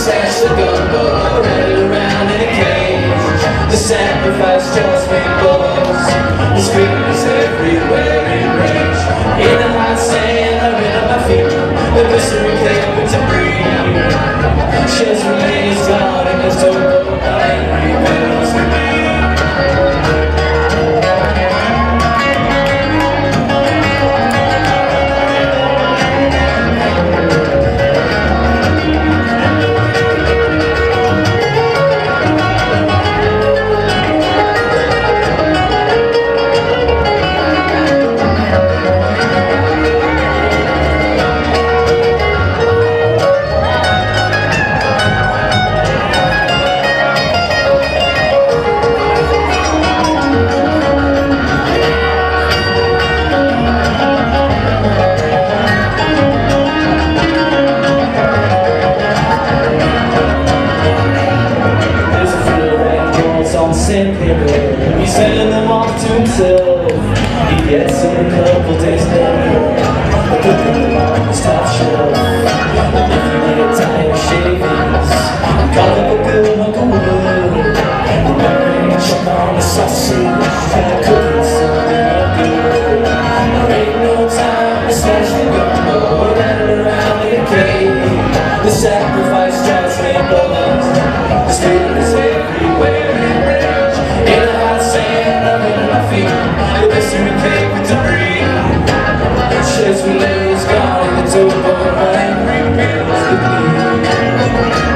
stash the gumbo, rattle around in a cage. The sacrifice just made bubbles. The screamers everywhere in rage. In the hot sand, I ran up my feet. The mystery came to breathe. Just remains gone in the total angry bells for me. He's sending them off to himself. He gets them a couple days later. Putting them on his top shelf. And if you need a tie of shavings, call up a good hunk of wood. Remembering to chop on the sausage, try cooking something good. There ain't no time to stash the gumbo, rattle around in a cave. The sacrifice just made bubbles. The street is everywhere. The mystery came to breathe. Just relays gone in the total angry bills to bleed.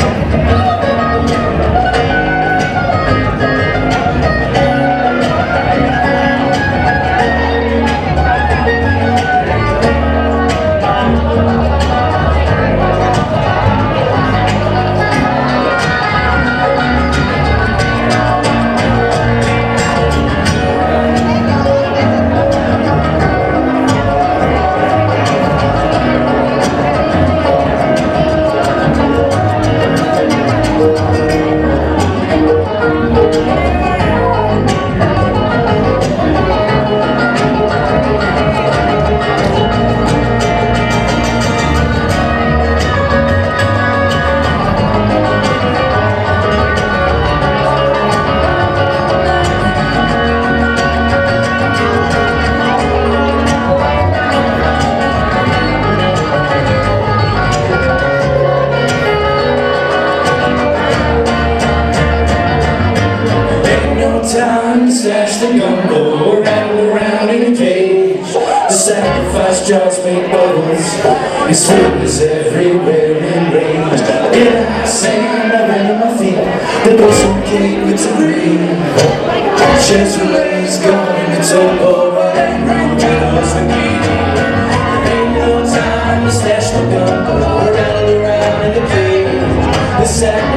Time to stash the gumbo, rattle around in a cage. The sacrifice just made bubbles. His fingers everywhere in rage. In a hot sand, I ran on my feet. The bosom came to breathe. Chance relays gone in the total angry bills for me. There ain't no time to stash the gumbo, rattle around in a cage. The